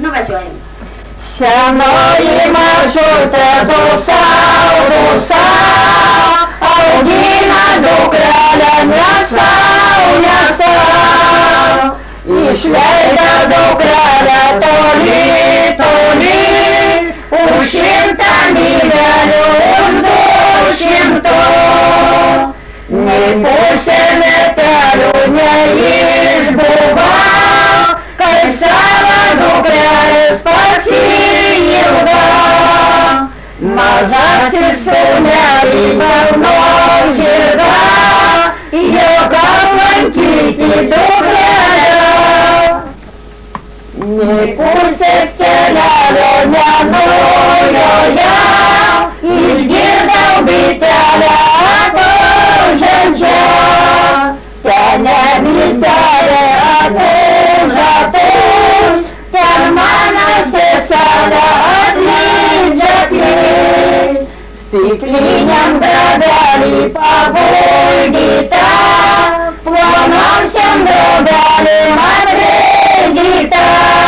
Nu važiuojam. Senoji mažutė dusau, augina dukrelę nesau. Išleido dukrelę toli, už 100 mylelių, už 200. Nei pusė metelių neišbuvo, kai savo dukrelės pasiilgo. Mažasis sūnelį varno žirga, jog aplankyti dukrelę. Nei pusės kelelio nenujoja, išgirdau bitelę ataužiančią. Ten nebizdelė atauž, ten mano seselė atlydžia. Stikliniam drobelį paguldyta, plonosiam drobelėm atrėdyta.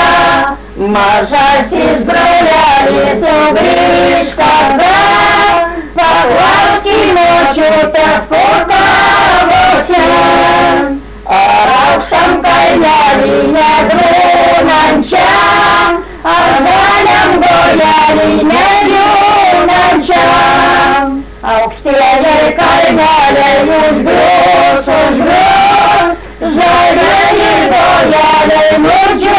Mažasis broleli sugrįž kada, paklausk į močiutės purkavosi. Ar aukštam kalnelį negrūnančiam, ar žaliam gojelį nebliūnančiam. Aukštieji kalneliai užgrius, žalieji gojeliai nudžiū.